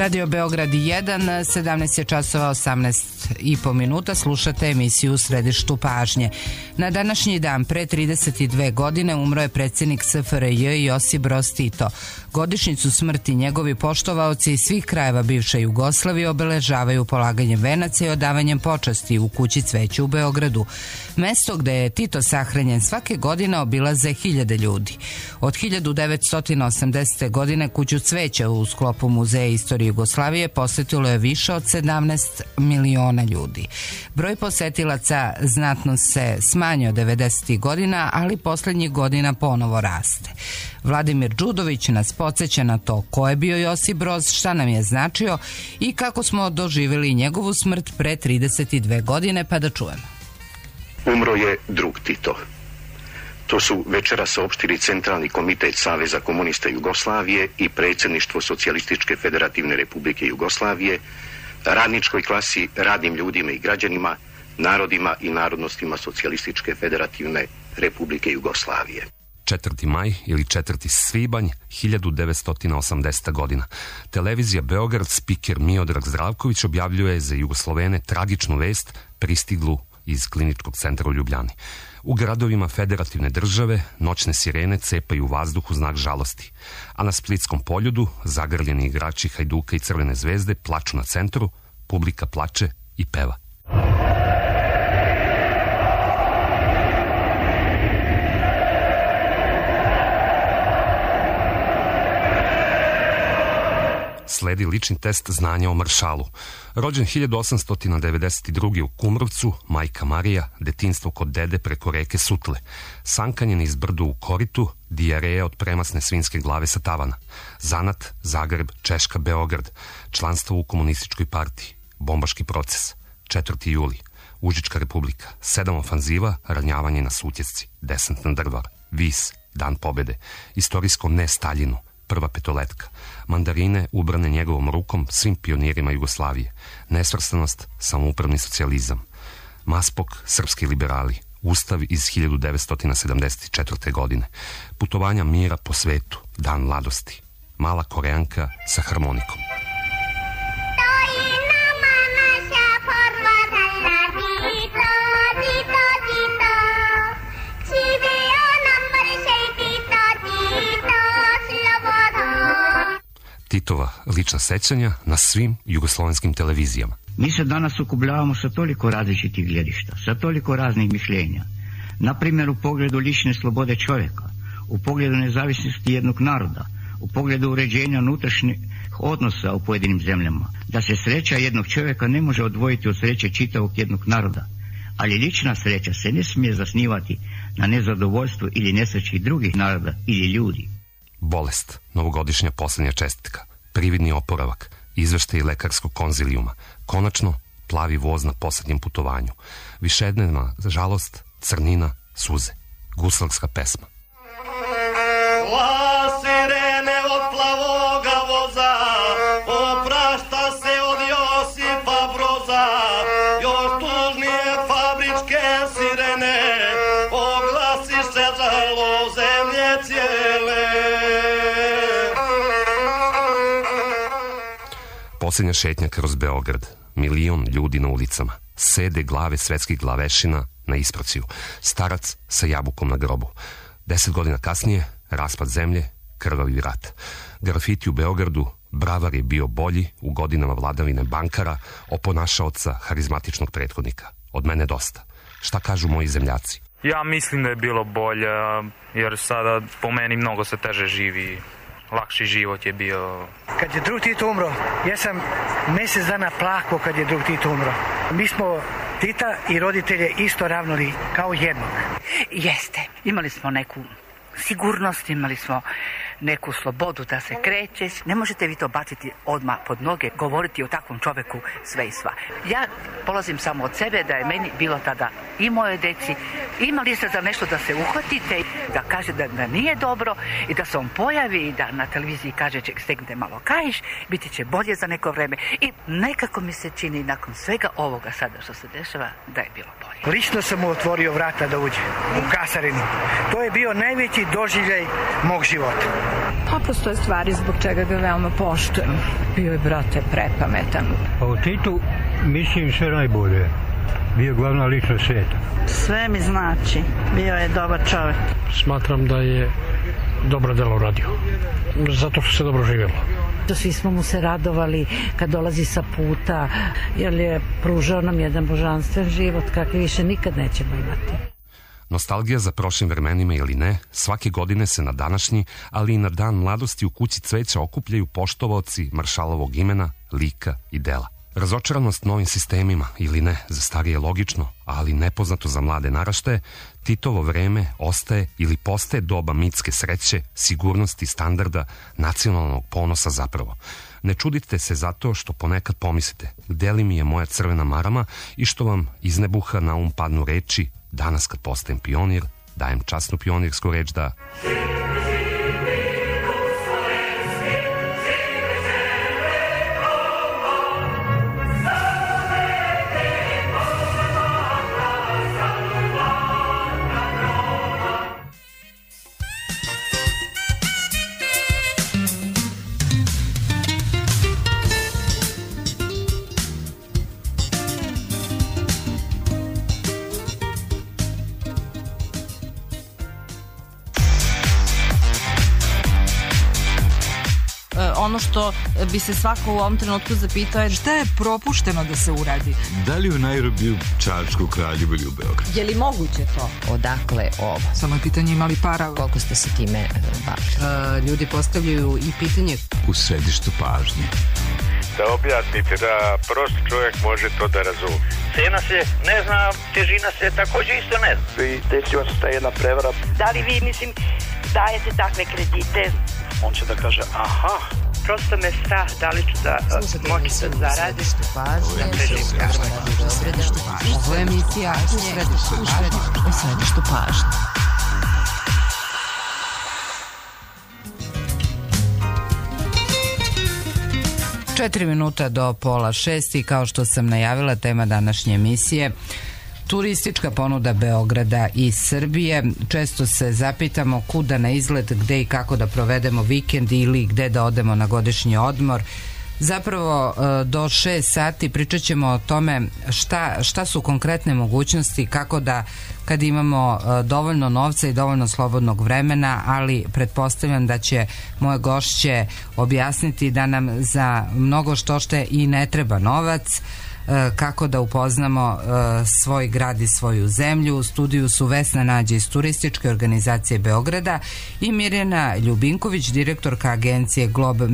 Radio Beograd 1, 17 je časova 18,5 minuta, slušate emisiju U središtu pažnje. Na današnji dan, pre 32 godine, umro je predsjednik SFRJ Josip Broz Tito. Godišnjicu smrti njegovi poštovaoci iz svih krajeva bivše Jugoslavije obeležavaju polaganjem venaca i odavanjem počasti u kući Cveće u Beogradu. Mesto gde je Tito sahranjen svake godine obilaze hiljade ljudi. Od 1980. godine kuću Cveća u sklopu Muzeja istorije Jugoslavije posetilo je više od 17 miliona ljudi. Broj posetilaca znatno se smanjio 90. godina, ali posljednjih godina ponovo raste. Vladimir Đudović nas podsjeća na to ko je bio Josip Broz, šta nam je značio i kako smo doživjeli njegovu smrt pre 32 godine, pa da čujemo. Umro je drug Tito. To su večeras saopštili Centralni komitet Saveza komunista Jugoslavije i predsjedništvo Socijalističke federativne republike Jugoslavije, radničkoj klasi, radnim ljudima i građanima, narodima i narodnostima Socijalističke federativne republike Jugoslavije. 4. maj ili 4. svibanj 1980. godina. Televizija Beograd, spiker Miodrag Zdravković objavljuje za Jugoslovene tragičnu vest pristiglu iz kliničkog centra u Ljubljani. U gradovima federativne države noćne sirene cepaju vazduh u znak žalosti, a na Splitskom poljudu zagrljeni igrači Hajduka i Crvene zvezde plaču na centru, publika plače i peva. Sledi lični test znanja o maršalu. Rođen 1892. u Kumrovcu, majka Marija, detinjstvo kod dede preko reke Sutle. Sankanje niz brdu u koritu, dijareja od premasne svinjske glave sa tavana. Zanat, Zagreb, Češka, Beograd. Članstvo u komunističkoj partiji. Bombaški proces. 4. juli. Užička republika. 7 ofanziva, ranjavanje na Sutjesci. Desant na Drvar. Vis, Dan pobede. Istorijsko ne Staljinu. Prva petoletka. Mandarine ubrane njegovom rukom svim pionirima Jugoslavije. Nesvrstanost, samoupravni socijalizam. Maspok, srpski liberali. Ustav iz 1974. godine. Putovanja mira po svetu. Dan mladosti. Mala Koreanka sa harmonikom. Titova lična sećanja na svim jugoslovenskim televizijama. Mi se danas sukobljavamo sa toliko različitih gledišta, sa toliko raznih mišljenja. Na primjer, u pogledu lične slobode čovjeka, u pogledu nezavisnosti jednog naroda, u pogledu uređenja unutrašnjih odnosa u pojedinim zemljama. Da se sreća jednog čovjeka ne može odvojiti od sreće čitavog jednog naroda. Ali lična sreća se ne smije zasnivati na nezadovoljstvu ili nesreći drugih naroda ili ljudi. Bolest, novogodišnja posljednja čestitka, prividni oporavak, izveštaj lekarskog konzilijuma, konačno plavi voz na posljednjem putovanju, višednevna žalost, crnina, suze, guslarska pesma. La sirene od plavoga voza, oprašta se od Josipa Broza, još tužnije fabričke sirene, oglasiše žalo zemlje cijele. Posljednja šetnja kroz Beograd, milion ljudi na ulicama, sede glave svetskih glavešina na isprociju, starac sa jabukom na grobu. 10 godina kasnije, raspad zemlje, krvavi rat. Grafiti u Beogradu, bravar je bio bolji u godinama vladavine bankara, oponašaoca harizmatičnog prethodnika. Od mene dosta. Šta kažu moji zemljaci? Ja mislim da je bilo bolje, jer sada po meni mnogo se teže živi. Lakši život je bio. Kad je drug Tito umro, ja sam mjesec dana plakao kad je drug Tito umro. Mi smo Tita i roditelje isto ravnali kao jednog. Jeste, imali smo neku sigurnost, imali smo neku slobodu da se kreće. Ne možete vi to baciti odmah pod noge, govoriti o takvom čoveku sve i sva. Ja polazim samo od sebe da je meni bilo tada i moje deci. Imali ste za nešto da se uhvatite, da kaže da nije dobro i da se on pojavi i da na televiziji kaže stegnite malo kaiš, biti će bolje za neko vreme. I nekako mi se čini nakon svega ovoga sada što se dešava da je bilo bolje. Lično sam mu otvorio vrata da uđe u kasarinu. To je bio najveći doživljaj mog života. Pa postoje stvari zbog čega ga veoma poštujem. Bio je, brate, prepametan. Pa o Titu mislim sve najbolje. Bio je glavna ličnost sveta. Sve mi znači. Bio je dobar čovjek. Smatram da je dobro delo radio. Zato što se dobro živjelo. Svi smo mu se radovali kad dolazi sa puta, jer je pružao nam jedan božanstven život kakvi više nikad nećemo imati. Nostalgija za prošlim vremenima ili ne, svake godine se na današnji, ali i na dan mladosti u kući cveća okupljaju poštovaoci maršalovog imena, lika i dela. Razočaranost novim sistemima ili ne, za starije logično, ali nepoznato za mlade naraštaje, Titovo vreme ostaje ili postaje doba mitske sreće, sigurnosti, standarda, nacionalnog ponosa zapravo. Ne čudite se zato što ponekad pomislite, gde li mi je moja crvena marama i što vam iz nebuha na padnu reči, danas kad postajem pionir, dajem časnu pionirsku reč da... Ono što bi se svako u ovom trenutku zapitao je šta je propušteno da se uradi. Da li u Nairobiju, Čačku, Kraljevu ili u Beogradu? Je li moguće to? Odakle ovo? Samo je pitanje imali para. Koliko ste se time bavili? Ljudi postavljaju i pitanje. U središtu pažnje. Da objasnite da prost čovjek može to da razume. Cena se ne zna, težina se također isto ne zna. I desila se ta jedna prevara. Da li vi, dajete takve kredite? On će da kaže, aha. Prosto me strah, da li ću da moći da zaradim. Ovo je emisija u središtu pažnje. 4 minuta do 5:30 i kao što sam najavila, tema današnje emisije turistička ponuda Beograda i Srbije. Često se zapitamo kuda na izlet, gde i kako da provedemo vikend ili gde da odemo na godišnji odmor. Zapravo do 6 sati pričat ćemo o tome šta su konkretne mogućnosti, kako da kad imamo dovoljno novca i dovoljno slobodnog vremena, ali pretpostavljam da će moje gošće objasniti da nam za mnogo što i ne treba novac, kako da upoznamo svoj grad i svoju zemlju. U studiju su Vesna Nađe iz Turističke organizacije Beograda i Mirjana Ljubinković, direktorka agencije Globe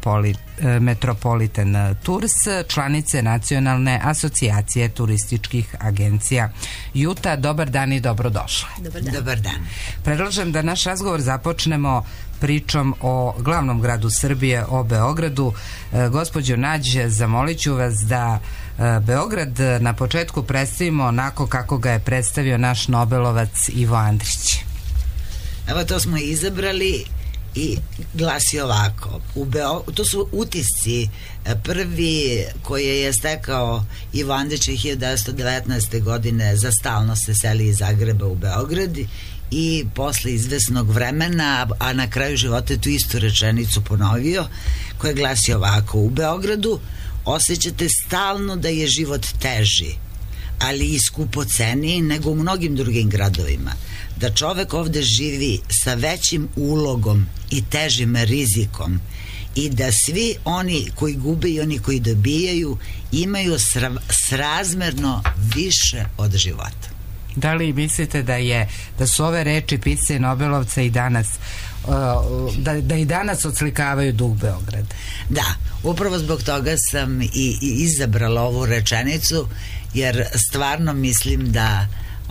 Metropolitan Tours, članice Nacionalne asocijacije turističkih agencija Juta. Dobar dan i dobrodošle. Dobar dan. Predlažem da naš razgovor započnemo pričom o glavnom gradu Srbije, o Beogradu. Gospođo Nađe, zamolit ću vas da Beograd na početku predstavimo onako kako ga je predstavio naš Nobelovac Ivo Andrić. Evo, to smo izabrali i glasi ovako. To su utisci. Prvi koje je stekao Ivo Andrić 1919. godine, za stalno se seli iz Zagreba u Beograd i posle izvesnog vremena, a na kraju života je tu istu rečenicu ponovio, koja glasi ovako: u Beogradu osjećate stalno da je život teži, ali i skupoceniji nego u mnogim drugim gradovima, da čovek ovde živi sa većim ulogom i težim rizikom i da svi oni koji gube i oni koji dobijaju imaju srazmerno više od života. Da li mislite da su ove reči pisce Nobelovca i danas da i danas odslikavaju duh Beograda? Da, upravo zbog toga sam i izabrala ovu rečenicu, jer stvarno mislim da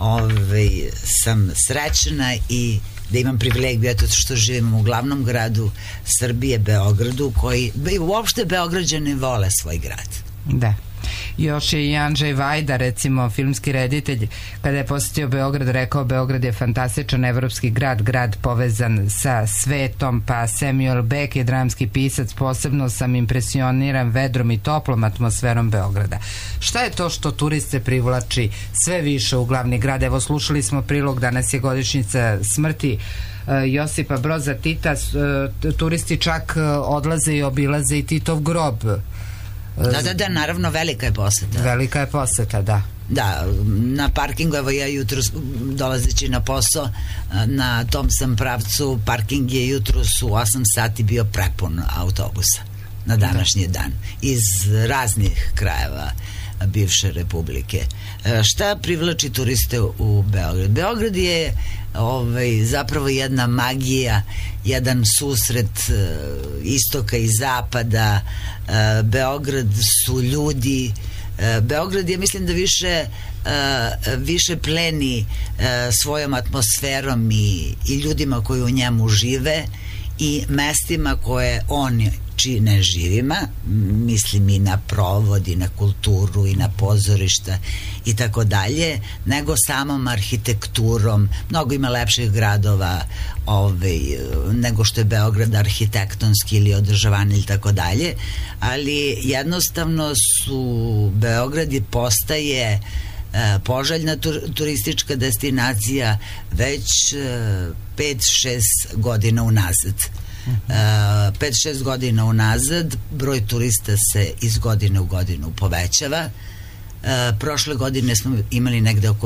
sam srećna i da imam privilegiju eto što živim u glavnom gradu Srbije, Beogradu, koji uopšte Beograđani vole svoj grad. Da. Još je i Andrzej Vajda, recimo filmski reditelj, kada je posjetio Beograd, rekao Beograd je fantastičan evropski grad, grad povezan sa svetom. Pa Samuel Beck je dramski pisac, posebno sam impresioniran vedrom i toplom atmosferom Beograda. Šta je to što turiste privlači sve više u glavni grad? Evo, slušali smo prilog, danas je godišnjica smrti Josipa Broza Tita, turisti čak odlaze i obilaze i Titov grob. Da, naravno, velika je poseta. Velika je poseta, da. Da, na parkingu, evo ja jutro dolazeći na posao, na tom sam pravcu, parking je jutros u 8 sati bio prepun autobusa na današnji dan, iz raznih krajeva bivše republike. Šta privlači turiste u Beograd? Beograd je zapravo jedna magija, jedan susret istoka i zapada. Beograd su ljudi. Beograd je, mislim da više pleni svojom atmosferom i ljudima koji u njemu žive i mestima koje on čine živima, mislim i na provod i na kulturu i na pozorišta i tako dalje, nego samom arhitekturom. Mnogo ima lepših gradova nego što je Beograd arhitektonski ili održavanje ili tako dalje, ali jednostavno Beograd postaje poželjna turistička destinacija već 5-6 godina unazad. 5-6 godina unazad broj turista se iz godine u godinu povećava. Prošle godine smo imali negde oko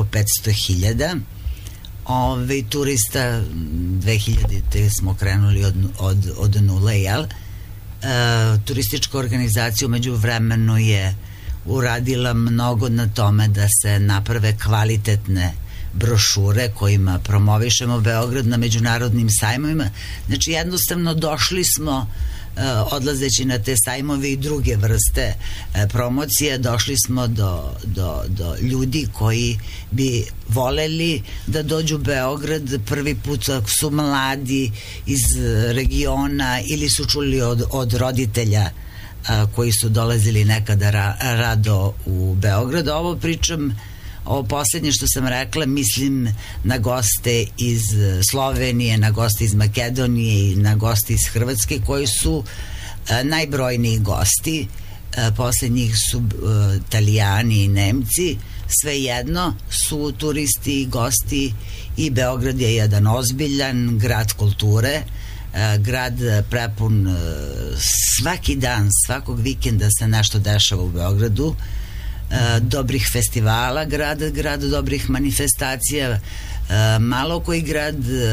500.000 turista. 2000 smo krenuli od nule, jel? Turistička organizacija umeđu vremenu je uradila mnogo na tome da se naprave kvalitetne brošure kojima promovišemo Beograd na međunarodnim sajmovima. Znači, jednostavno došli smo, odlazeći na te sajmove i druge vrste promocije, došli smo do ljudi koji bi voleli da dođu u Beograd prvi put, ako su mladi iz regiona ili su čuli od roditelja koji su dolazili nekada rado u Beograd. Ovo pričam, ovo posljednje što sam rekla, mislim na goste iz Slovenije, na goste iz Makedonije i na goste iz Hrvatske, koji su najbrojniji gosti. Poslednjih su Italijani i Nemci. Svejedno su turisti i gosti i Beograd je jedan ozbiljan grad kulture, grad prepun svaki dan, svakog vikenda se nešto dešava u Beogradu, dobrih festivala, grad dobrih manifestacija. Malo koji grad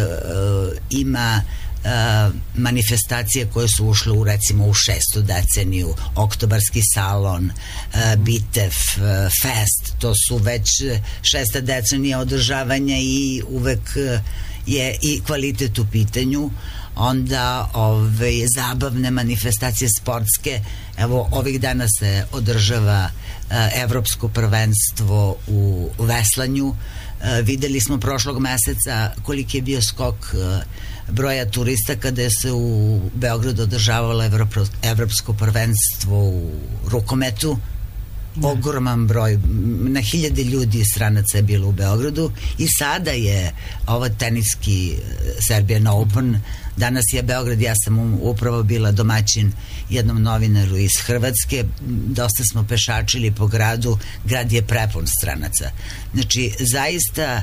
ima manifestacije koje su ušle recimo u 6. deceniju, Oktobarski salon, Bitev, Fest, to su već 6. decenija održavanja i uvek je i kvalitet u pitanju. Onda zabavne manifestacije sportske, evo ovih dana se održava evropsko prvenstvo u veslanju. Videli smo prošlog meseca koliki je bio skok broja turista kada se u Beogradu održavalo evropsko prvenstvo u rukometu. Ogroman broj, na 1000 ljudi stranaca je bilo u Beogradu. I sada je ovo teniski Serbian Open. Danas je Beograd, ja sam upravo bila domaćin jednom novinaru iz Hrvatske, dosta smo pešačili po gradu, grad je prepun stranaca. Znači, zaista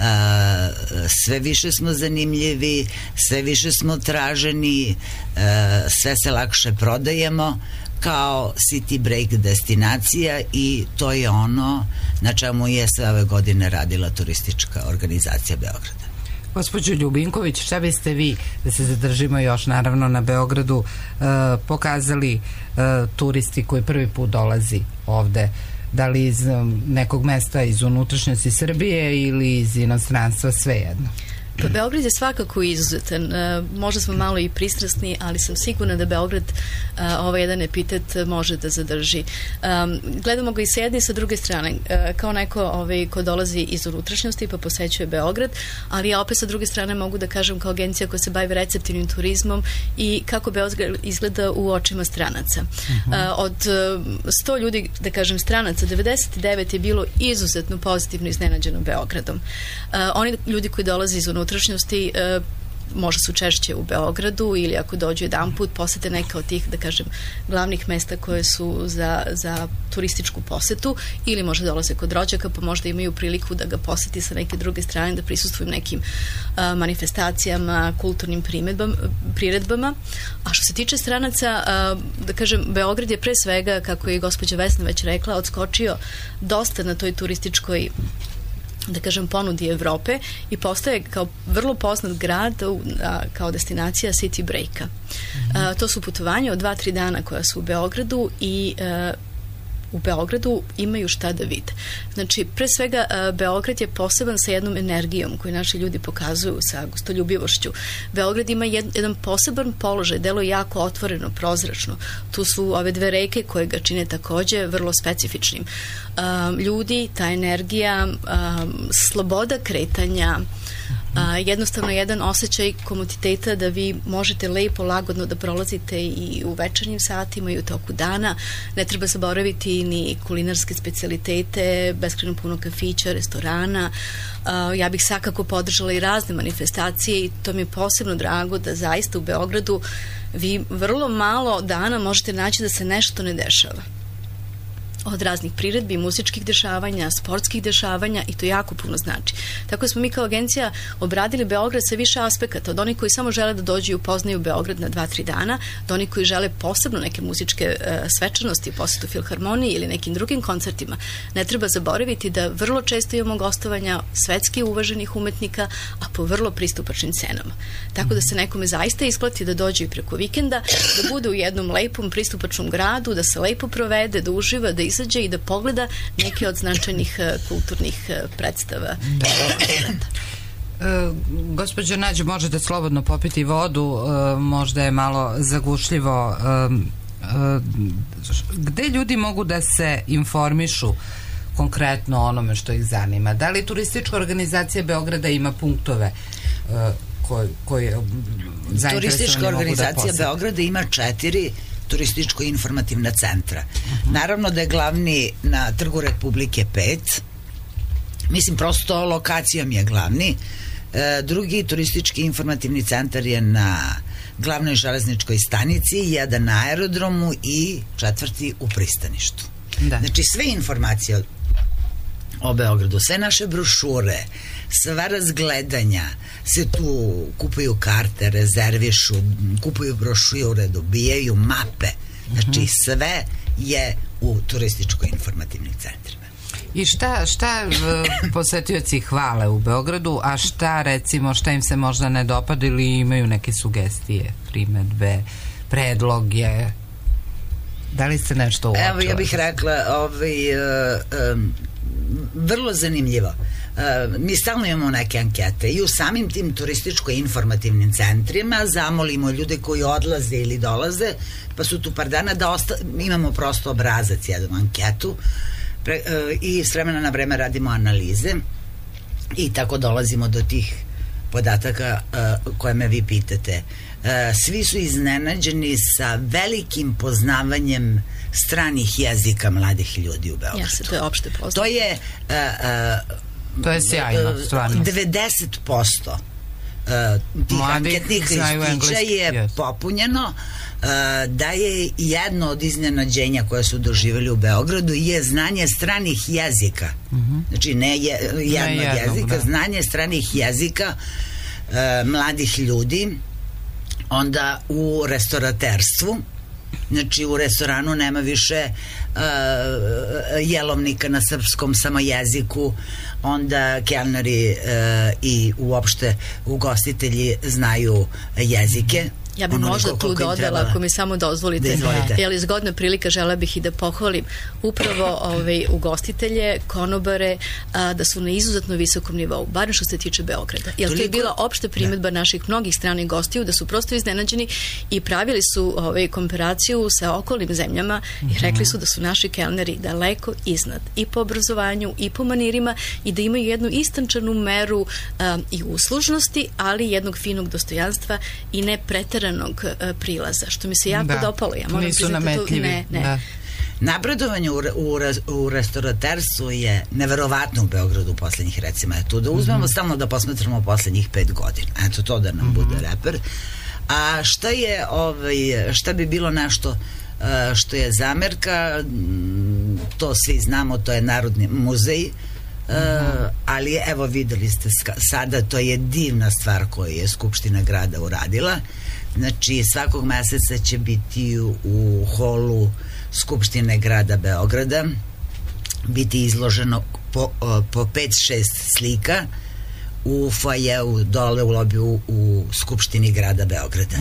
sve više smo zanimljivi, sve više smo traženi, sve se lakše prodajemo kao city break destinacija i to je ono na čemu je sve ove godine radila turistička organizacija Beograda. Gospođo Ljubinković, šta biste vi, da se zadržimo još naravno na Beogradu, pokazali turisti koji prvi put dolazi ovde, da li iz nekog mesta iz unutrašnjosti Srbije ili iz inostranstva, svejedno? Beograd je svakako izuzetan. Možda smo malo i pristrasni, ali sam sigurna da Beograd ovaj jedan epitet može da zadrži. Gledamo ga i sa jedne i sa druge strane. Kao neko ko dolazi iz unutrašnjosti pa posećuje Beograd, ali ja opet sa druge strane mogu da kažem kao agencija koja se bavi receptivnim turizmom i kako Beograd izgleda u očima stranaca. Od 100 ljudi, da kažem stranaca, 99 je bilo izuzetno pozitivno iznenađeno Beogradom. Oni ljudi koji dolaze iz unutrašnjosti možda su češće u Beogradu ili ako dođu jedan put posete neka od tih, da kažem, glavnih mesta koje su za turističku posetu ili možda dolaze kod rođaka pa možda imaju priliku da ga poseti sa neke druge strane, da prisustvuju nekim manifestacijama, kulturnim priredbama. A što se tiče stranaca, da kažem, Beograd je pre svega, kako je gospođa Vesna već rekla, odskočio dosta na toj turističkoj, da kažem, ponudi Evrope i postaje kao vrlo poznat grad kao destinacija city breaka. To su putovanja od 2-3 dana koja su u Beogradu i u Beogradu imaju šta da vide. Znači, pre svega, Beograd je poseban sa jednom energijom koju naši ljudi pokazuju, sa gostoljubivošću. Beograd ima jedan poseban položaj, deluje jako otvoreno, prozračno. Tu su ove dve reke koje ga čine takođe vrlo specifičnim. Ljudi, ta energija, sloboda kretanja, jednostavno jedan osjećaj komoditeta da vi možete lepo, lagodno da prolazite i u večernjim satima i u toku dana. Ne treba zaboraviti ni kulinarske specijalitete, beskrajno puno kafića, restorana. Ja bih svakako podržala i razne manifestacije i to mi je posebno drago da zaista u Beogradu vi vrlo malo dana možete naći da se nešto ne dešava. Od raznih priredbi, muzičkih dešavanja, sportskih dešavanja i to jako puno znači. Tako smo mi kao agencija obradili Beograd sa više aspekata, od onih koji samo žele da dođu i upoznaju Beograd na 2-3 dana, do onih koji žele posebno neke muzičke svečanosti, posetu filharmoniji ili nekim drugim koncertima. Ne treba zaboraviti da vrlo često imamo gostovanja svetski uvaženih umetnika, a po vrlo pristupačnim cenama. Tako da se nekome zaista isplati da dođe i preko vikenda, da bude u jednom lepom pristupačnom gradu, da se lepo provede, da uživa, da izađe i da pogleda neke od značajnih kulturnih predstava. Gospođo Nađ, možete slobodno popiti vodu, možda je malo zagušljivo. Gde ljudi mogu da se informišu konkretno o onome što ih zanima? Da li turistička organizacija Beograda ima punktove koje zainteresovani Turistička mogu da organizacija posete? Beograda ima 4 turističko-informativna centra. Naravno da je glavni na Trgu Republike 5. Mislim, prosto lokacijom je glavni. Drugi turistički informativni centar je na glavnoj železničkoj stanici, jedan na aerodromu i 4. u pristaništu. Znači, sve informacije o Beogradu, sve naše brošure, sva razgledanja se tu kupuju karte, rezervišu, kupuju brošure, dobijaju mape. Znači, sve je u turističko-informativnim centrima. I šta posetioci hvale u Beogradu, a šta recimo, šta im se možda ne dopada ili imaju neke sugestije, primedbe, predloge? Da li ste nešto uočili? Evo, ja bih rekla, vrlo zanimljivo. Mi stalno imamo neke ankete i u samim tim turističko-informativnim centrima zamolimo ljude koji odlaze ili dolaze, pa su tu par dana da imamo prosto obrazac, jednu anketu i s vremena na vreme radimo analize i tako dolazimo do tih podataka koje me vi pitate. Svi su iznenađeni sa velikim poznavanjem stranih jezika mladih ljudi u Beogradu. Jasno, to je opšte poznato. To je sjajno, stvarno. 90% tih anketnih listića je popunjeno. Da je jedno od iznenađenja koje su doživjeli u Beogradu je znanje stranih jezika. Znači, ne jednog jezika, znanje stranih jezika mladih ljudi. Onda u restoraterstvu, znači u restoranu nema više jelovnika na srpskom, samo jeziku, onda kelneri i uopšte ugostitelji znaju jezike Ja bih možda tu dodala, ako mi samo dozvolite, jer zgodna prilika, žela bih i da pohvalim upravo ugostitelje, konobare, da su na izuzetno visokom nivou, barem što se tiče Beograda. Jer to je bila opšta primedba naših mnogih stranih gostiju, da su prosto iznenađeni i pravili su komparaciju sa okolnim zemljama i rekli su da su naši kelneri daleko iznad i po obrazovanju i po manirima i da imaju jednu istančanu meru i uslužnosti, ali jednog finog dostojanstva i ne preteranog prilaza, što mi se jako dopalo. Ja moram nisu nametljivi. Napredovanje u restauraterstvu je neverovatno u Beogradu u poslednjih, recimo, eto, da uzmemo stalno da posmetramo poslednjih 5 godina. Eto, to da nam bude reper. A šta bi bilo nešto što je zamerka, to svi znamo, to je Narodni muzej, ali evo videli ste sada, to je divna stvar koju je Skupština grada uradila. Znači svakog meseca će biti u holu Skupštine grada Beograda biti izloženo po 5-6 slika u foajeu dole u lobiju u Skupštini grada Beograda.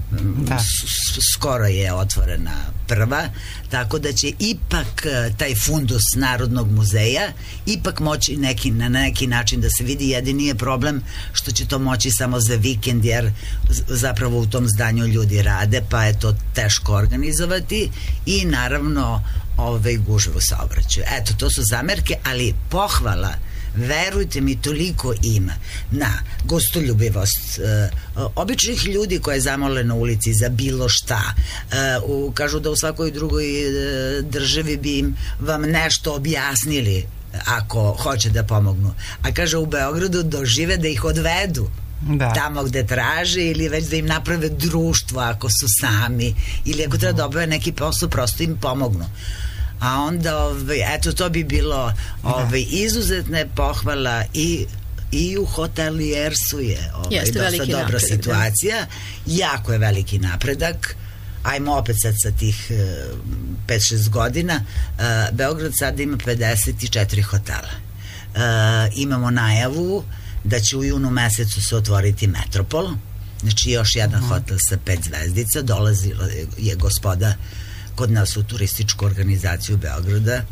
Skoro je otvorena prva, tako da će ipak taj fundus Narodnog muzeja ipak moći na neki način da se vidi. Jedini je problem što će to moći samo za vikend, jer zapravo u tom zdanju ljudi rade, pa je to teško organizovati i naravno gužve u saobraćaju. Eto, to su zamerke, ali pohvala, verujte mi, toliko ima na gostoljubivost običnih ljudi koje zamole na ulici za bilo šta. Kažu da u svakoj drugoj državi bi vam nešto objasnili ako hoće da pomognu, a kaže u Beogradu dožive da ih odvedu tamo gde traže, ili već da im naprave društvo ako su sami, ili ako treba da obave neki posao, prosto im pomognu. A onda, eto, to bi bilo izuzetne pohvala i u hotelijersu je dosta dobra situacija, jako je veliki napredak. Ajmo opet sad sa tih 5-6 godina, Beograd sada ima 54 hotela. Imamo najavu da će u junu mesecu se otvoriti Metropol, znači još jedan hotel sa 5 zvezdica. Dolazila je gospoda kod nas u turističku organizaciju Beograda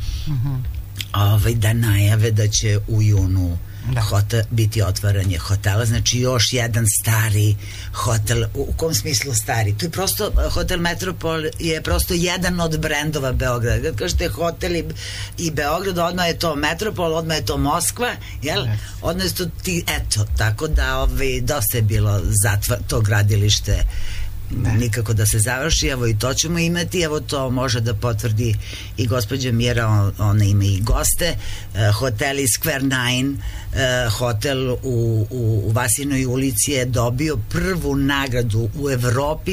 da najave da će u junu biti otvaranje hotela, znači još jedan stari hotel. U kom smislu stari? To je prosto, hotel Metropol je prosto jedan od brendova Beograda. Kad kažete hotel i Beograd, odmah je to Metropol, odmah je to Moskva, jel? Odmah je to eto, tako da dosta je bilo to gradilište nikako da se završi, evo i to ćemo imati, evo to može da potvrdi i gospođa Mira, ona ima i goste. Hoteli Square 9, hotel u Vasinoj ulici je dobio prvu nagradu u Evropi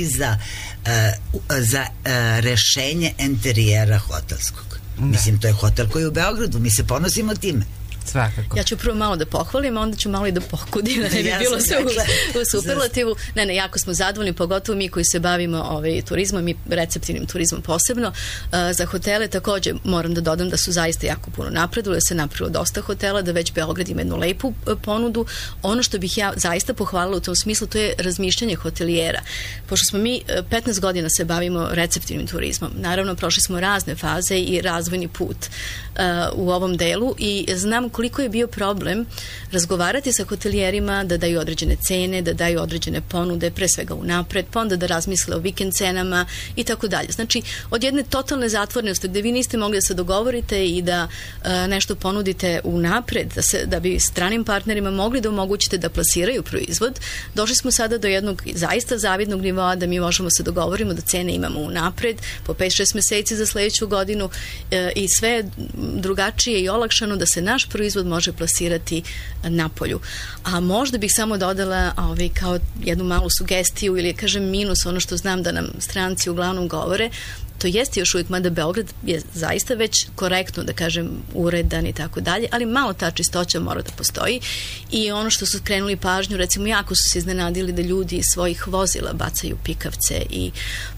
za rešenje interijera hotelskog. Mislim, to je hotel koji je u Beogradu, mi se ponosimo time. Svakako. Ja ću prvo malo da pohvalim, onda ću malo i da pokudim, da ne bi bilo sve u superlativu. Ne, jako smo zadovoljni, pogotovo mi koji se bavimo turizmom i receptivnim turizmom posebno. Za hotele takođe moram da dodam da su zaista jako puno napredovali, da se napravilo dosta hotela, da već Beograd ima jednu lepu ponudu. Ono što bih ja zaista pohvalila u tom smislu, to je razmišljanje hotelijera. Pošto smo mi 15 godina se bavimo receptivnim turizmom, naravno prošli smo razne faze i razvojni put u ovom delu i znam koliko je bio problem razgovarati sa hotelijerima da daju određene cene, da daju određene ponude, pre svega unapred, pa onda da razmisle o vikend cenama i tako dalje. Znači, od jedne totalne zatvorenosti gde vi niste mogli da se dogovorite i da nešto ponudite unapred, da bi stranim partnerima mogli da omogućite da plasiraju proizvod, došli smo sada do jednog zaista zavidnog nivoa da mi možemo se dogovorimo da cene imamo unapred, po 5-6 meseci za sledeću godinu i sve drugačije i olakšano da se naš proizvod može plasirati napolju. A možda bih samo dodala kao jednu malu sugestiju ili kažem minus, ono što znam da nam stranci uglavnom govore, to jeste još uvijek, mada Beograd je zaista već korektno, da kažem, uredan i tako dalje, ali malo ta čistoća mora da postoji i ono što su skrenuli pažnju, recimo jako su se iznenadili da ljudi iz svojih vozila bacaju pikavce i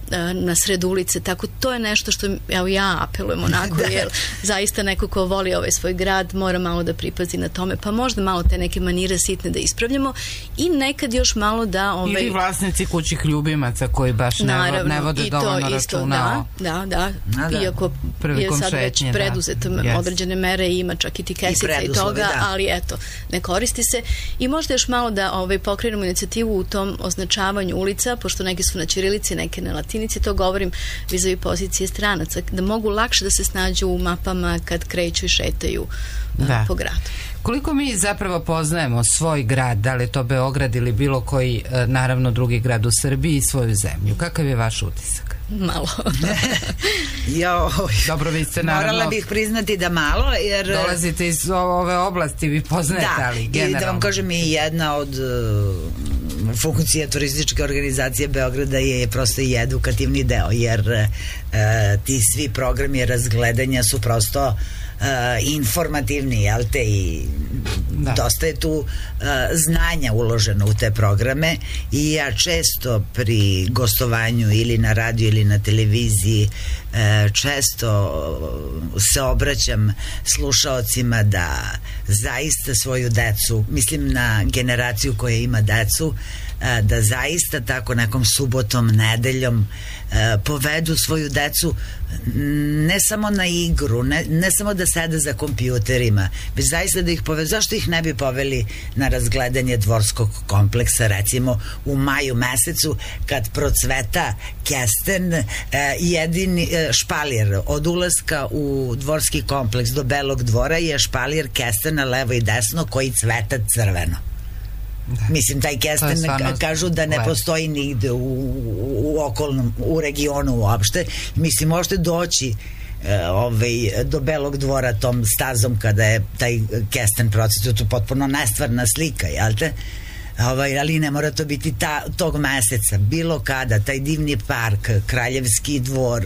na sred ulice, tako to je nešto što ja apelujem onako, jer zaista neko ko voli ovaj svoj grad mora malo da pripazi na tome, pa možda malo te neke manire sitne da ispravljamo i nekad još malo da... Ili vlasnici kućih ljubimaca koji baš ne vode dovoljno računa. Da, iako je sad već preduzeto određene mere i ima čak i ti kesica i toga, ali eto, ne koristi se i možda još malo da pokrenemo inicijativu u tom označavanju ulica, pošto neki su na ćirilici, neke na latinici, to govorim vizavi pozicije stranaca, da mogu lakše da se snađu u mapama kad kreću i šetaju po gradu. Koliko mi zapravo poznajemo svoj grad, da li je to Beograd ili bilo koji, naravno, drugi grad u Srbiji i svoju zemlju? Kakav je vaš utisak? Malo. Dobro, vi ste naravno... Morala bih priznati da malo, jer... Dolazite iz ove oblasti, vi poznajete, ali generalno. I da vam kažem, i jedna od funkcija turističke organizacije Beograda je prosto i edukativni deo, jer ti svi programi razgledanja su prosto informativni, jel te, i dosta je tu znanja uloženo u te programe i ja često pri gostovanju ili na radiju ili na televiziji često se obraćam slušaocima da zaista svoju decu, mislim na generaciju koja ima decu, da zaista tako nekom subotom, nedeljom povedu svoju decu ne samo na igru, ne samo da sede za kompjuterima, već zaista da ih povedu. Zašto ih ne bi poveli na razgledanje dvorskog kompleksa, recimo u maju mesecu kad procveta kesten, jedini špalir od ulaska u dvorski kompleks do Belog dvora je špalir kestena levo i desno koji cveta crveno. Mislim, taj kesten kažu da ne postoji nigde u okolnom, u regionu uopšte. Mislim, možete doći do Belog dvora tom stazom kada je taj kesten procvetao, to potpuno nestvarna slika, jel te? Ali ne mora to biti tog meseca, bilo kada, taj divni park, Kraljevski dvor,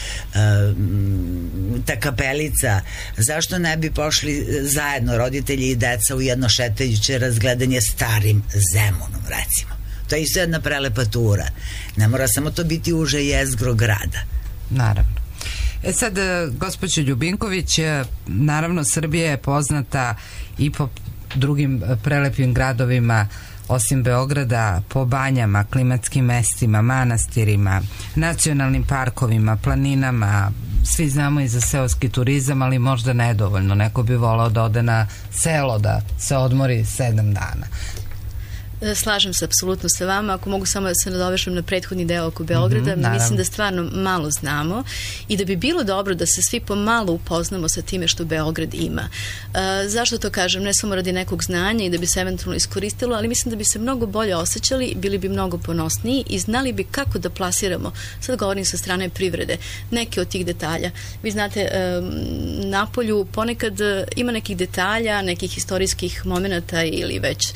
ta kapelica, zašto ne bi pošli zajedno roditelji i deca u jedno šetajuće razgledanje Starim Zemunom, recimo. To je isto jedna prelepa tura. Ne mora samo to biti uže jezgro grada. Naravno. Sad, gospođo Ljubinković, naravno Srbija je poznata i po drugim prelepim gradovima osim Beograda, po banjama, klimatskim mestima, manastirima, nacionalnim parkovima, planinama. Svi znamo i za seoski turizam, ali možda nedovoljno. Neko bi volao da ode na selo, da se odmori 7 dana. Slažem se apsolutno sa vama. Ako mogu samo da se nadovežem na prethodni deo oko Beograda, mislim da stvarno malo znamo i da bi bilo dobro da se svi pomalo upoznamo sa time što Beograd ima. Zašto to kažem? Ne samo radi nekog znanja i da bi se eventualno iskoristilo, ali mislim da bi se mnogo bolje osjećali, bili bi mnogo ponosniji i znali bi kako da plasiramo, sad govorim sa strane privrede, neke od tih detalja. Vi znate, Napolju ponekad ima nekih detalja, nekih istorijskih momenata ili već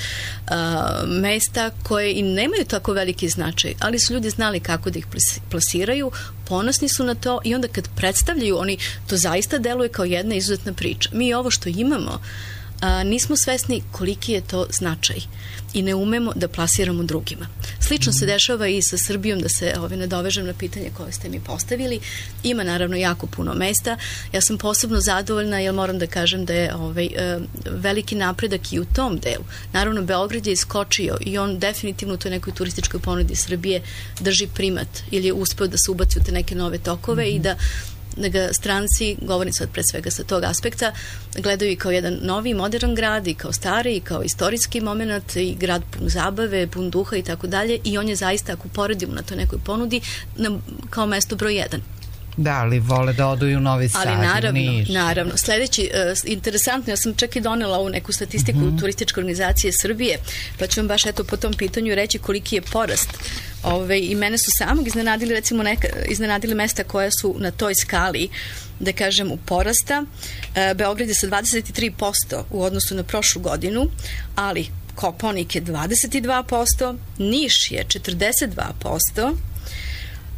mesta koje i nemaju tako veliki značaj, ali su ljudi znali kako da ih plasiraju, ponosni su na to i onda kad predstavljaju, oni to zaista deluje kao jedna izuzetna priča. Mi ovo što imamo nismo svesni koliki je to značaj i ne umemo da plasiramo drugima. Slično se dešava i sa Srbijom, da se nadovežem na pitanje koje ste mi postavili. Ima naravno jako puno mesta. Ja sam posebno zadovoljna jer moram da kažem da je veliki napredak i u tom delu. Naravno, Beograd je iskočio i on definitivno u toj nekoj turističkoj ponudi Srbije drži primat ili je uspeo da se ubaci u te neke nove tokove i da ga stranci, govorim sad pre svega sa tog aspekta, gledaju i kao jedan novi, modern grad i kao stari, i kao istorijski moment i grad pun zabave, pun duha i tako dalje i on je zaista, ako poredimo na toj nekoj ponudi, kao mesto broj 1. Da, ali vole da odu i u Novi Sad, ali naravno. Sledeći, interesantno, ja sam čak i donela ovu neku statistiku turističke organizacije Srbije, pa ću vam baš po tom pitanju reći koliki je porast. I mene su samog iznenadili, recimo iznenadili mesta koja su na toj skali, da kažem, u porasta. Beograd je sa 23% u odnosu na prošlu godinu, ali Kopaonik je 22%, Niš je 42%,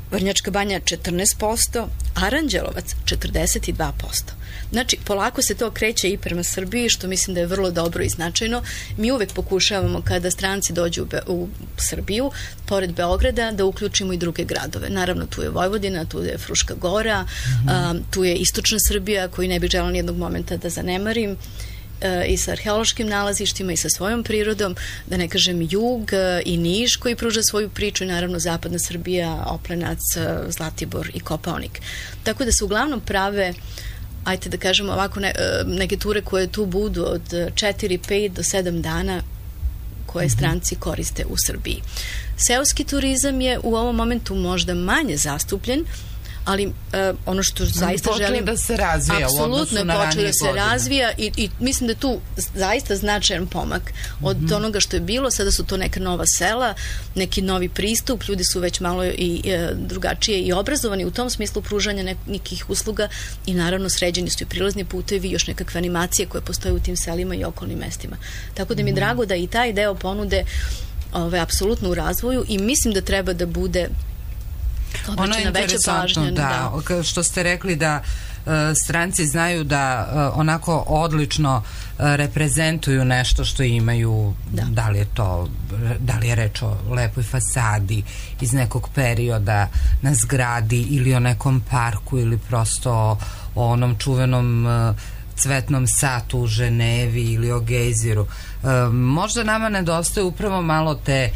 Vrnjačka Banja 14%, Aranđelovac 42%. Znači, polako se to kreće i prema Srbiji, što mislim da je vrlo dobro i značajno. Mi uvek pokušavamo kada stranci dođu u Srbiju, pored Beograda, da uključimo i druge gradove. Naravno, tu je Vojvodina, tu je Fruška Gora, tu je istočna Srbija, koju ne bih želela nijednog momenta da zanemarim, i sa arheološkim nalazištima i sa svojom prirodom, da ne kažem jug i Niš koji pruža svoju priču i naravno zapadna Srbija, Oplenac, Zlatibor i Kopaonik. Tako da se uglavnom prave, ajte da kažemo ovako, neke ture koje tu budu od 4, 5 do 7 dana koje stranci koriste u Srbiji. Seoski turizam je u ovom momentu možda manje zastupljen, ali ono što zaista želim... da se razvija u odnosu na ranije godine. Apsolutno je počeo da se razvija i mislim da je tu zaista značajan pomak od onoga što je bilo. Sada su to neka nova sela, neki novi pristup, ljudi su već malo i drugačije i obrazovani u tom smislu pružanja nekih usluga i naravno sređeni su i prilazni putevi i još nekakve animacije koje postoje u tim selima i okolnim mestima. Tako da mi je drago da i taj deo ponude apsolutno u razvoju i mislim da treba da bude ono je interesantno, da, što ste rekli da stranci znaju da onako odlično reprezentuju nešto što imaju, da li je reč o lepoj fasadi iz nekog perioda na zgradi ili o nekom parku ili prosto o onom čuvenom cvetnom satu u Ženevi ili o gejziru. Možda nama nedostaje upravo malo te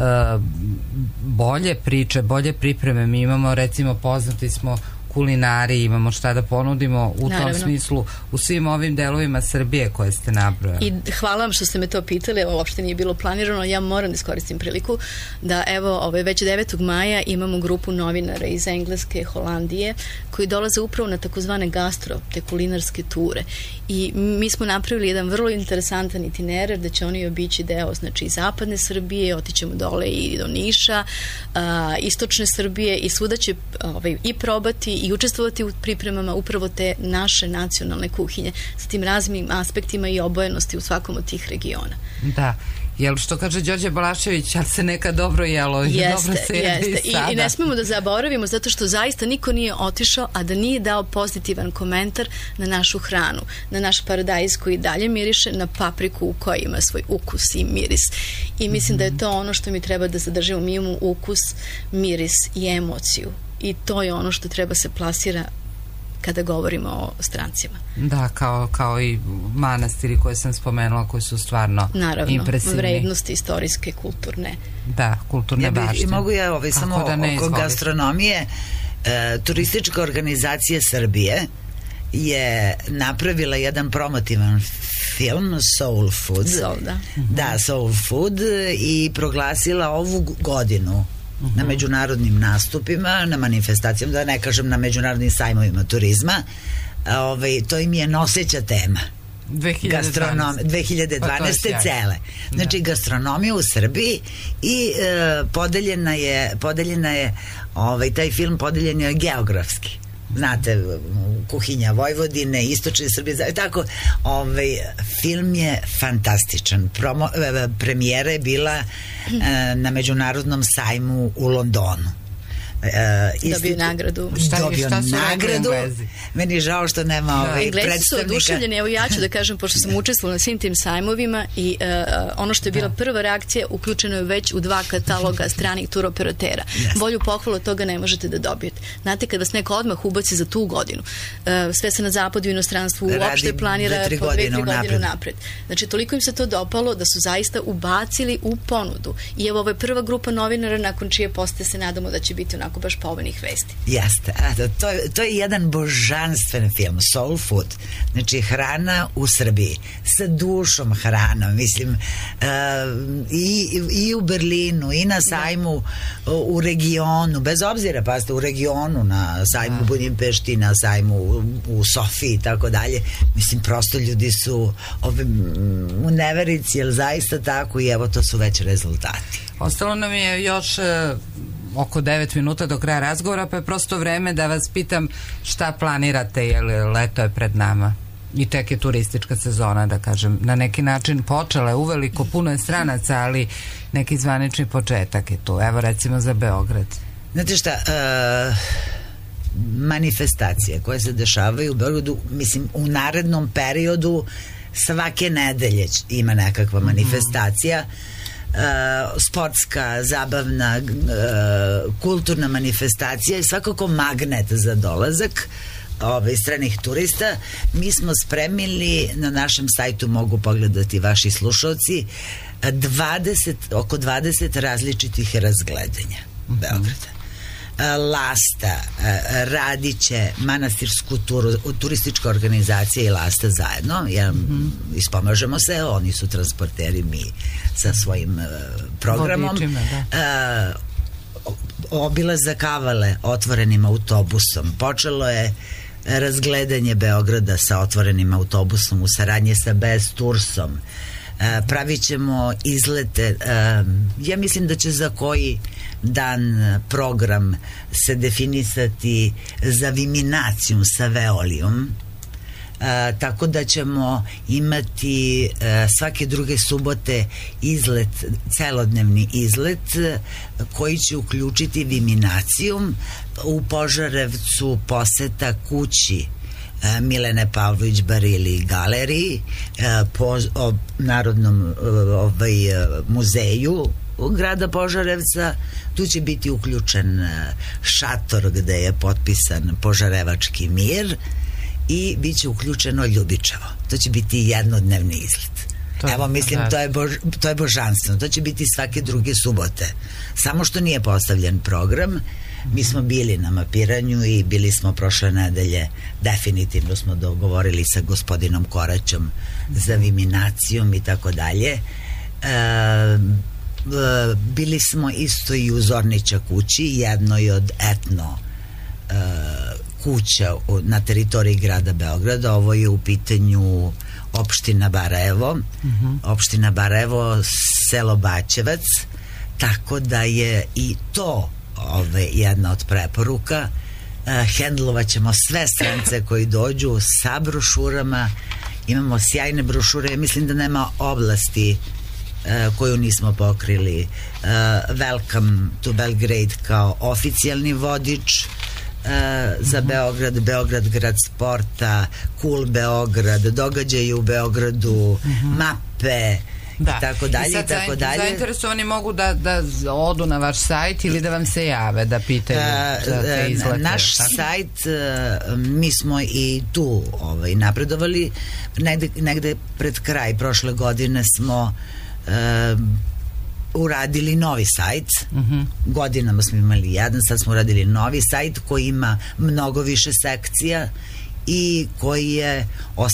bolje priče, bolje pripreme. Mi imamo, recimo, poznati smo kulinari, imamo šta da ponudimo u tom smislu u svim ovim delovima Srbije koje ste nabrojali. I hvala vam što ste me to pitali, evo uopšte nije bilo planirano, ja moram da iskoristim priliku da evo već 9. maja imamo grupu novinara iz Engleske, Holandije koji dolaze upravo na takozvane gastro, te kulinarske ture i mi smo napravili jedan vrlo interesantan itinerar da će oni obići deo, znači zapadne Srbije, otićemo dole i do Niša, istočne Srbije i svuda će i probati i učestvovati u pripremama upravo te naše nacionalne kuhinje sa tim raznim aspektima i obojenosti u svakom od tih regiona. Da. Jel što kaže Đorđe Balašević, ali se nekad dobro jelo i dobro se jede i sada. I ne smemo da zaboravimo zato što zaista niko nije otišao, a da nije dao pozitivan komentar na našu hranu, na naš paradajz koji dalje miriše, na papriku koja ima svoj ukus i miris. I mislim da je to ono što mi treba da zadržimo. Mi imamo ukus, miris i emociju. I to je ono što treba se plasira kada govorimo o strancima. Da, kao i manastiri koje sam spomenula, koji su stvarno impresivni. Naravno, vrednosti istorijske, kulturne. Da, kulturne baštine. I mogu ja samo oko gastronomije. Turistička organizacija Srbije je napravila jedan promotivan film Soul Food. Da, Soul Food i proglasila ovu godinu na međunarodnim nastupima, na manifestacijama, da ne kažem na međunarodnim sajmovima turizma. To im je noseća tema. 2012. cele. Znači, gastronomija u Srbiji i podeljena je taj film podeljen je geografski. Znate, kuhinja Vojvodine, istočne Srbije, tako, film je fantastičan. Premijera je na međunarodnom sajmu u Londonu. Dobio nagradu. Dobio nagradu. Meni žao što nema predstavnika. Englezi su oduševljeni, evo ja ću da kažem, pošto sam učestvovala na svim tim sajmovima i ono što je bila prva reakcija, uključeno je već u 2 kataloga stranih turoperatera. Bolju pohvalu od toga ne možete da dobijete. Znate, kad vas neko odmah ubaci za tu godinu, sve se na zapadu i inostranstvu uopšte planira po 2-3 godine napred. Znači, toliko im se to dopalo da su zaista ubacili u ponudu. I evo, ovo je prva grupa novinara nakon čije poste se nadamo da će biti onako baš povoljnih vesti. Jeste. To je jedan božanstven film, Soul Food. Znači, hrana u Srbiji. Sa dušom hrana. Mislim, i u Berlinu, i na sajmu u regionu. Bez obzira, pa ste u regionu, na sajmu u Budimpešti, na sajmu u Sofiji i tako dalje. Mislim, prosto ljudi su u neverici, jer zaista tako i evo, to su već rezultati. Ostalo nam je još oko 9 minuta do kraja razgovora, pa je prosto vreme da vas pitam šta planirate, jer leto je pred nama i tek je turistička sezona, da kažem, na neki način počela je uveliko, puno je stranaca, ali neki zvanični početak je tu. Evo recimo za Beograd. Znate šta, manifestacije koje se dešavaju u Beogradu, mislim, u narednom periodu svake nedelje ima nekakva manifestacija, sportska, zabavna, kulturna manifestacija i svakako magnet za dolazak stranih turista. Mi smo spremili, na našem sajtu mogu pogledati vaši slušalci, oko 20 različitih razgledanja Beograda. Lasta radit će manastirsku turistička organizacija i Lasta zajedno, ispomažemo se, oni su transporteri, mi sa svojim programom. Vodičima, obilazak Kavale otvorenim autobusom. Počelo je razgledanje Beograda sa otvorenim autobusom u saradnji sa BS Tursom. Pravit ćemo izlete. Ja mislim da će za koji dan program se definisati za Viminacijum sa Veolijom, tako da ćemo imati svake druge subote izlet, celodnevni izlet koji će uključiti Viminacijum. U Požarevcu poseta kući Milene Pavlović Barili galeriji, po Narodnom muzeju grada Požarevca. Tu će biti uključen šator gde je potpisan Požarevački mir i bit će uključeno Ljubičevo. To će biti jednodnevni izlet. Evo, mislim, to je božanstveno. To će biti svake druge subote. Samo što nije postavljen program. Mi smo bili na mapiranju i bili smo prošle nedelje, definitivno smo dogovorili sa gospodinom Koraćom za Viminacijom i tako dalje. Bili smo isto i u Zornića kući, jednoj od etno kuća na teritoriji grada Beograda. Ovo je u pitanju opština Barajevo, opština Barajevo, selo Bačevac, tako da je i to jedna od preporuka. Hendlovat ćemo sve strance koji dođu sa brošurama. Imamo sjajne brošure. Mislim da nema oblasti koju nismo pokrili. Welcome to Belgrade kao oficijalni vodič za Beograd, Beograd grad sporta, Cool Beograd, događaji u Beogradu, mape, i tako dalje, i tako dalje. Zainteresovani mogu da odu na vaš sajt ili da vam se jave, da pitaju za te izlete. Naš sajt, mi smo i tu napredovali. Negde pred kraj prošle godine smo uradili novi sajt. Godinama smo imali jedan, sad smo uradili novi sajt koji ima mnogo više sekcija i koji je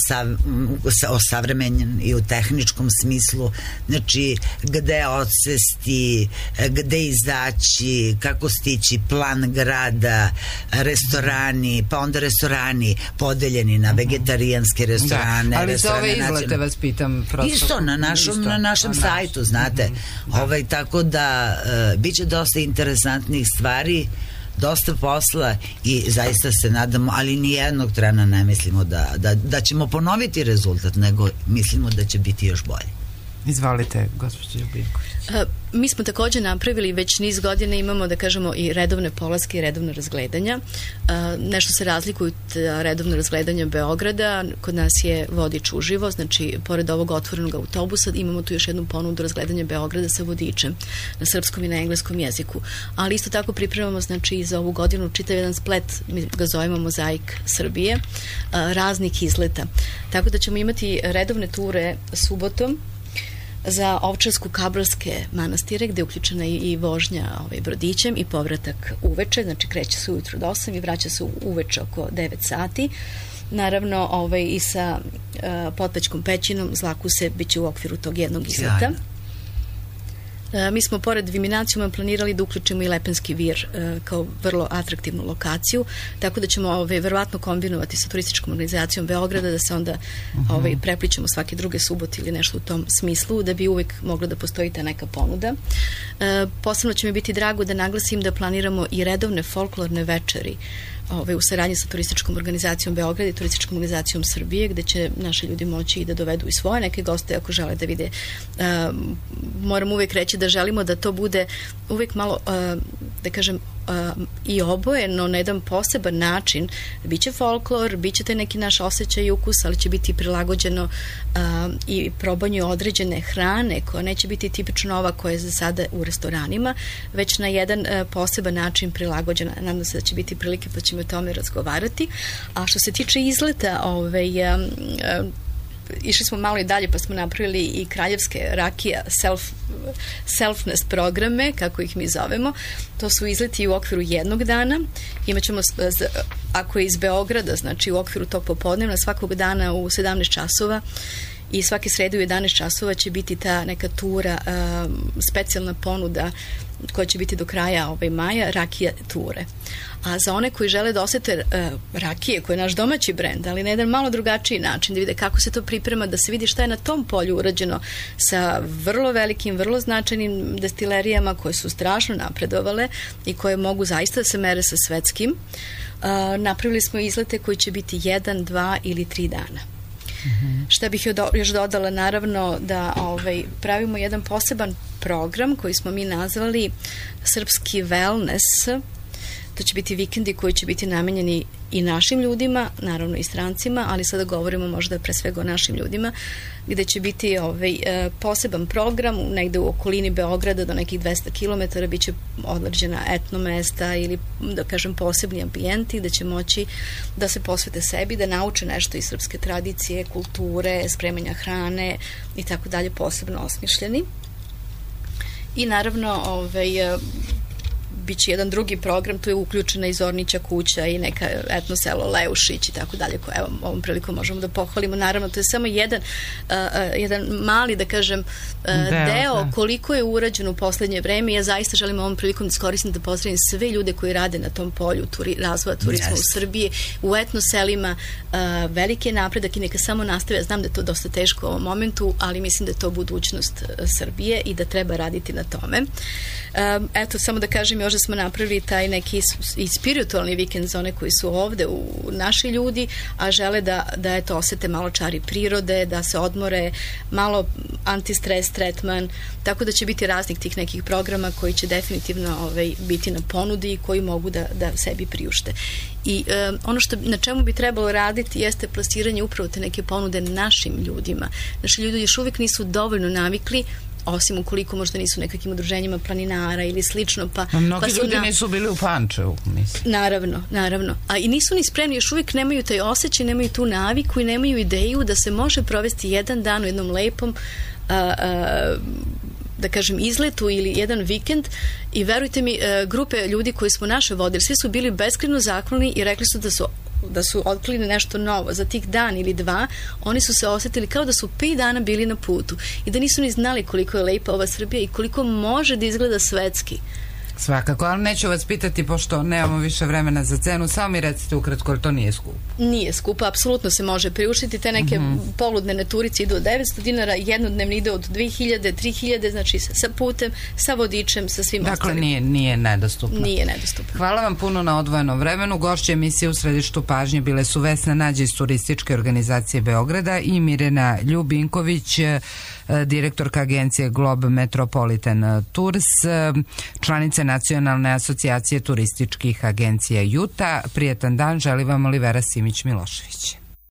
osavremenjen i u tehničkom smislu, znači gde odsesti, gde izaći, kako stići, plan grada, restorani, pa onda restorani podeljeni na vegetarijanske restorane. Ali za ove izlete vas pitam prosto. Isto na našem sajtu, znate. Tako da bit će dosta interesantnih stvari, dosta posla i zaista se nadamo, ali nijednog trena ne mislimo da ćemo ponoviti rezultat, nego mislimo da će biti još bolje. Izvolite, gospođo Ljubinković. Mi smo također napravili, već niz godina imamo, da kažemo, i redovne polaske i redovne razgledanja. Nešto se razlikuju redovno razgledanja Beograda. Kod nas je vodič uživo, znači pored ovog otvorenog autobusa imamo tu još jednu ponudu razgledanja Beograda sa vodičem na srpskom i na engleskom jeziku. Ali isto tako pripremamo, znači, i za ovu godinu čitav jedan splet, mi ga zovemo Mozaik Srbije, raznih izleta. Tako da ćemo imati redovne ture subotom za Ovčarsko-Kablarske manastire, gde je uključena i vožnja brodićem i povratak uveče, znači kreće se ujutru do 8 i vraća se uveče oko 9 sati. Naravno, i sa Potpećkom pećinom Zlakuse bit će u okviru tog jednog izleta. Mi smo pored Viminacijuma planirali da uključimo i Lepenski vir kao vrlo atraktivnu lokaciju, tako da ćemo verovatno kombinovati sa turističkom organizacijom Beograda, da se onda prepličemo svake druge subote ili nešto u tom smislu, da bi uvijek mogla da postoji ta neka ponuda. Posebno će mi biti drago da naglasim da planiramo i redovne folklorne večeri u saradnji sa turističkom organizacijom Beograda i turističkom organizacijom Srbije, gde će naši ljudi moći i da dovedu i svoje neke goste ako žele da vide. Moram uvijek reći da želimo da to bude uvijek malo, da kažem, i obojeno na jedan poseban način. Biće folklor, biće te neki naš osjećaj i ukus, ali će biti prilagođeno i probanju određene hrane koja neće biti tipično ova koja je za sada u restoranima, već na jedan poseban način prilagođena. Nadam se da će biti prilike pa ćemo o tome razgovarati. A što se tiče izleta, išli smo malo i dalje pa smo napravili i kraljevske rakija selfness programe, kako ih mi zovemo. To su izleti u okviru jednog dana. Imaćemo, ako je iz Beograda, znači u okviru tog popodnevna, svakog dana u 17 časova i svake srede u 11 časova će biti ta neka tura, specijalna ponuda koja će biti do kraja maja, rakija ture. A za one koji žele da osete rakije, koji je naš domaći brend, ali na jedan malo drugačiji način, da vide kako se to priprema, da se vidi šta je na tom polju urađeno sa vrlo velikim, vrlo značajnim destilerijama koje su strašno napredovale i koje mogu zaista da se mere sa svetskim. Napravili smo izlete koji će biti 1, 2 ili 3 dana. Šta bih još dodala, naravno da pravimo jedan poseban program koji smo mi nazvali Srpski wellness. To će biti vikendi koji će biti namenjeni i našim ljudima, naravno i strancima, ali sada govorimo možda pre svega o našim ljudima, gde će biti poseban program negde u okolini Beograda do nekih 200 km, bit će određena etno mesta ili, da kažem, posebni ambijenti gde će moći da se posvete sebi, da nauče nešto iz srpske tradicije, kulture, spremanja hrane i tako dalje, posebno osmišljeni. I naravno, biće jedan drugi program, tu je uključena i Zornića kuća i neka etno selo Leušić i tako dalje, koje ovom prilikom možemo da pohvalimo. Naravno, to je samo jedan mali, da kažem, deo koliko je urađeno u poslednje vreme. Ja zaista želim ovom prilikom da iskoristim da pozdravim sve ljude koji rade na tom polju razvoja turizma u Srbiji, u etno selima. Veliki je napredak i neka samo nastave. Znam da je to dosta teško u ovom momentu, ali mislim da je to budućnost Srbije i da treba raditi na tome. Eto, samo da kažem još da smo napravili taj neki i spiritualni vikend za one koji su ovde, naši ljudi, a žele da eto osete malo čari prirode, da se odmore, malo antistres tretman, tako da će biti raznih tih nekih programa koji će definitivno biti na ponudi i koji mogu da sebi priušte. I ono na čemu bi trebalo raditi jeste plasiranje upravo te neke ponude našim ljudima. Naši ljudi još uvijek nisu dovoljno navikli, osim ukoliko možda nisu nekakvim udruženjima planinara ili slično. Mnogi ljudi nisu bili u Pančevu, mislim. Naravno. A i nisu ni spremni, još uvijek nemaju taj osjećaj, nemaju tu naviku i nemaju ideju da se može provesti jedan dan u jednom lepom da kažem izletu ili jedan vikend i verujte mi, grupe ljudi koji smo naše vodili, svi su bili beskrajno zahvalni i rekli su da su otkrili nešto novo. Za tih dan ili dva oni su se osjetili kao da su 5 dana bili na putu i da nisu ni znali koliko je lepa ova Srbija i koliko može da izgleda svetski. Svakako, ali neću vas pitati, pošto nemamo više vremena za cenu, samo mi recite ukratko, jer to nije skupo. Nije skupo, apsolutno se može priuštiti. Te neke poludnevne turice idu od 900 dinara, jednodnevni ide od 2000, 3000, znači sa putem, sa vodičem, sa svim ostalim. Dakle, nije nedostupno. Nije nedostupno. Hvala vam puno na odvojenom vremenu. Gošće emisije U središtu pažnje bile su Vesna Nađe iz Turističke organizacije Beograda i Mirjana Ljubinković, direktorka agencije Globe Metropolitan Tours, članice Nacionalne asocijacije turističkih agencija Juta. Prijetan dan, želi vam Olivera Simić-Milošević.